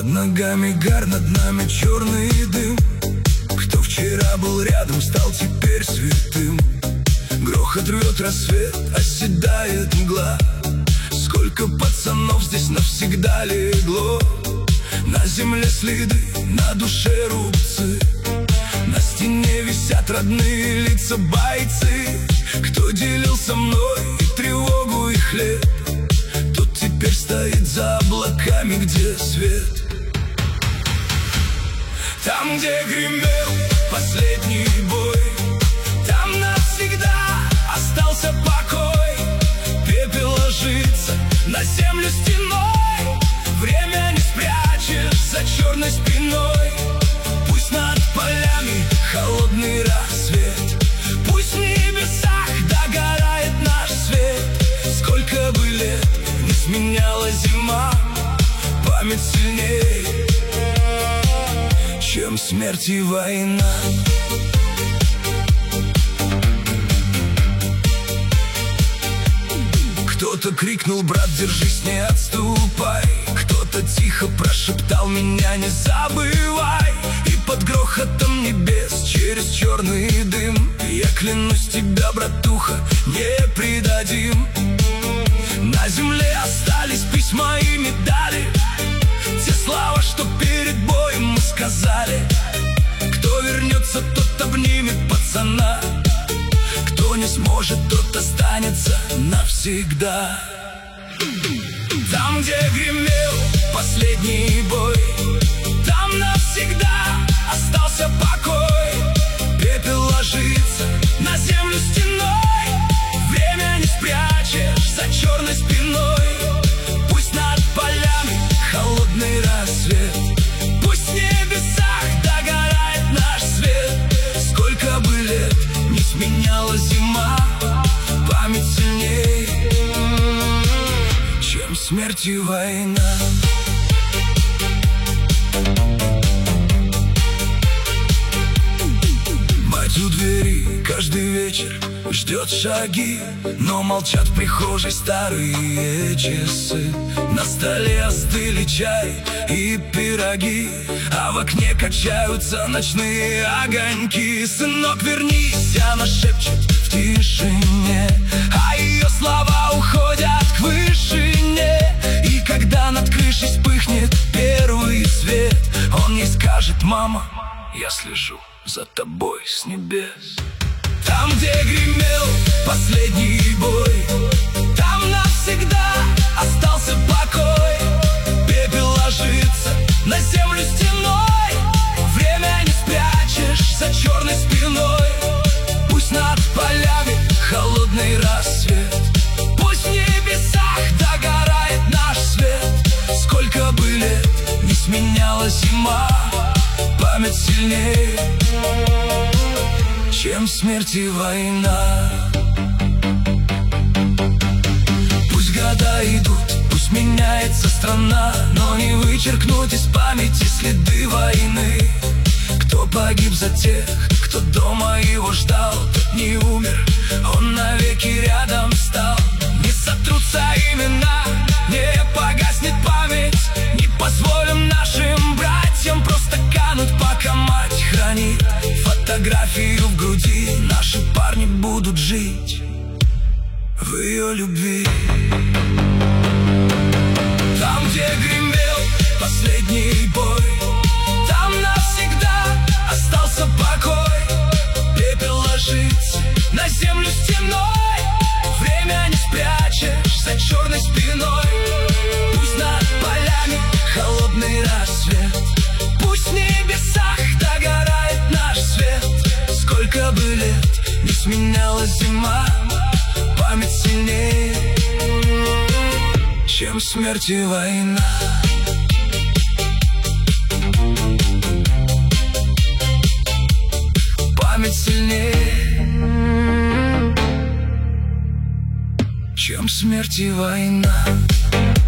Под ногами гар, над нами черный дым. Кто вчера был рядом, стал теперь святым. Грохот рвет рассвет, оседает мгла. Сколько пацанов здесь навсегда легло. На земле следы, на душе рубцы. На стене висят родные лица бойцы. Кто делил со мной и тревогу, и хлеб, тот теперь стоит за облаками, где свет. Там, где гремел последний бой, там навсегда остался покой. Пепел ложится на землю стеной. Время не спрячешь за черной спиной. Пусть над полями холодный рассвет, пусть в небесах догорает наш свет. Сколько бы лет не сменяла зима, память сильней, чем смерть и война. Кто-то крикнул: брат, держись, не отступай. Кто-то тихо прошептал: меня не забывай. И под грохотом небес, через черный дым, я клянусь, тебя, братуха, не предадим. На земле остались письма и медали, те слова, что перед боем мы сказали. Кто вернется, тот обнимет пацана. Кто не сможет, тот останется навсегда. Там, где гремел последний бой, там навсегда остался покой. Пепел ложится на землю стеной. Время не спрячешь за черной спиной. Пусть над полями холодный рассвет, пусть в небесах догорает наш свет. Сколько бы лет не сменяла зима, память сильней, чем смерть и война. Мать у двери каждый вечер ждет шаги, но молчат в прихожей старые часы. На столе остыли чай и пироги, а в окне качаются ночные огоньки. Сынок, вернись, она шепчет в тишине, а ее слова уходят к вышине. И когда над крышей вспыхнет первый свет, он ей скажет: мама, я слежу за тобой с небес. Там, где гремел последний бой, там навсегда остался покой. Пепел ложится на землю стеной. Время не спрячешь за черной спиной. Пусть над полями холодный рассвет, пусть в небесах догорает наш свет. Сколько бы лет не сменяла зима, память сильнее, чем смерть и война. Пусть года идут, пусть меняется страна, но не вычеркнуть из памяти следы войны. Кто погиб за тех, кто дома его ждал, тот не умер, он навеки рядом стал. Не сотрутся имена, не погаснет память. Не позволим нашим братьям просто кануть, пока мать хранит фотографию в груди. Наши парни будут жить в ее любви. Там, где гремел последний бой, там навсегда остался покой. Пепел ложится на землю стеной. Время не спрячешь за черной спиной. Пусть над полями холодный рассвет, пусть в небесах догорает наш свет. Сколько бы лет не сменяла зима, память сильнее, чем смерть и война. Память сильнее, чем смерть и война.